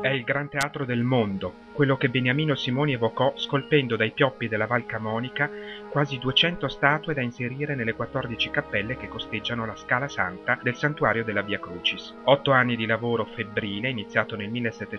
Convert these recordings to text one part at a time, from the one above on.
È il gran teatro del mondo, quello che Beniamino Simoni evocò scolpendo dai pioppi della Val Camonica quasi 200 statue da inserire nelle 14 cappelle che costeggiano la Scala Santa del santuario della Via Crucis. 8 anni di lavoro febbrile, iniziato nel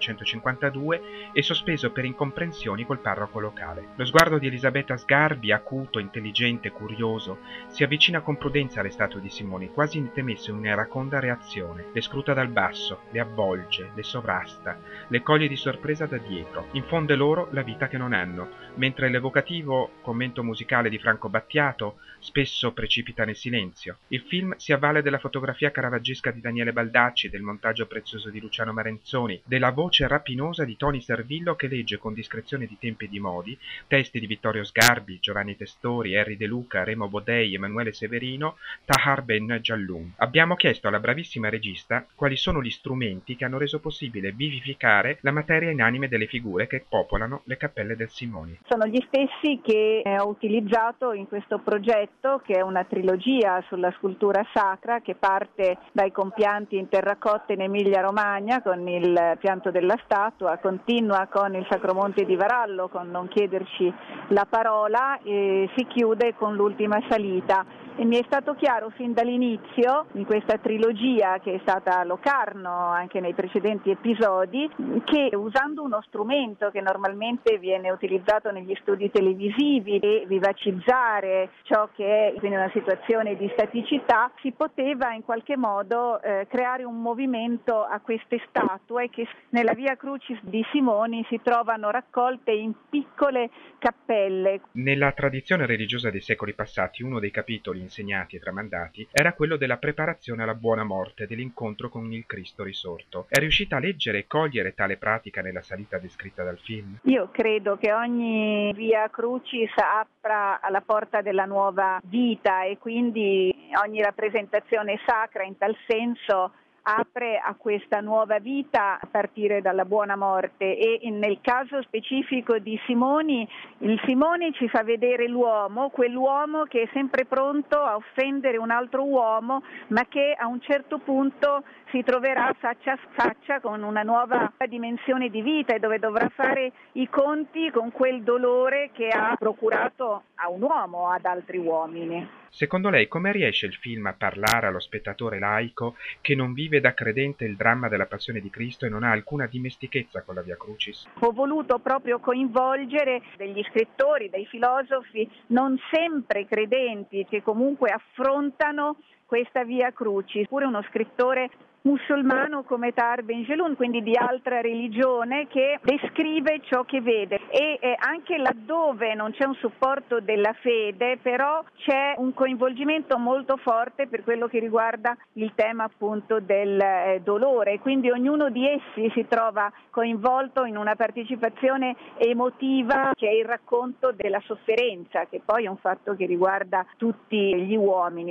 1752 e sospeso per incomprensioni col parroco locale. Lo sguardo di Elisabetta Sgarbi, acuto, intelligente, curioso, si avvicina con prudenza alle statue di Simoni, quasi ne temesse un'iraconda reazione. Le scruta dal basso, le avvolge, le sovrasta, le coglie di sorpresa da dietro, infonde loro la vita che non hanno, mentre l'evocativo commento musicale di Franco Battiato spesso precipita nel silenzio. Il film si avvale della fotografia caravaggesca di Daniele Baldacci, del montaggio prezioso di Luciano Marenzoni, della voce rapinosa di Toni Servillo che legge con discrezione di tempi e di modi testi di Vittorio Sgarbi, Giovanni Testori, Henry De Luca, Remo Bodei, Emanuele Severino, Tahar Ben Jalloun. Abbiamo chiesto alla bravissima regista quali sono gli strumenti che hanno reso possibile vivificare la materia inanime delle figure che popolano le cappelle del Simoni. Sono gli stessi che ho utilizzato in questo progetto, che è una trilogia sulla scultura sacra che parte dai compianti in terracotta in Emilia-Romagna con il pianto della statua, continua con il Sacromonte di Varallo con Non chiederci la parola e si chiude con l'ultima salita. E mi è stato chiaro fin dall'inizio, in questa trilogia che è stata Locarno anche nei precedenti episodi, che usando uno strumento che normalmente viene utilizzato negli studi televisivi e vivacizzare ciò che è quindi una situazione di staticità, si poteva in qualche modo creare un movimento a queste statue che nella Via Crucis di Simoni si trovano raccolte in piccole cappelle. Nella tradizione religiosa dei secoli passati, uno dei capitoli insegnati e tramandati era quello della preparazione alla buona morte, dell'incontro con il Cristo risorto. È riuscita a leggere e cogliere tale pratica nella salita descritta dal film? Io credo che ogni Via Crucis apra alla porta della nuova vita e quindi ogni rappresentazione sacra in tal senso apre a questa nuova vita a partire dalla buona morte e nel caso specifico di Simoni, il Simoni ci fa vedere l'uomo, quell'uomo che è sempre pronto a offendere un altro uomo ma che a un certo punto si troverà faccia a faccia con una nuova dimensione di vita e dove dovrà fare i conti con quel dolore che ha procurato a un uomo o ad altri uomini. Secondo lei come riesce il film a parlare allo spettatore laico che non vive da credente il dramma della passione di Cristo e non ha alcuna dimestichezza con la Via Crucis? Ho voluto proprio coinvolgere degli scrittori, dei filosofi non sempre credenti che comunque affrontano questa Via Crucis, pure uno scrittore musulmano come Tahar Ben Jalloun, quindi di altra religione, che descrive ciò che vede e anche laddove non c'è un supporto della fede, però c'è un coinvolgimento molto forte per quello che riguarda il tema appunto del dolore, quindi ognuno di essi si trova coinvolto in una partecipazione emotiva che è il racconto della sofferenza, che poi è un fatto che riguarda tutti gli uomini.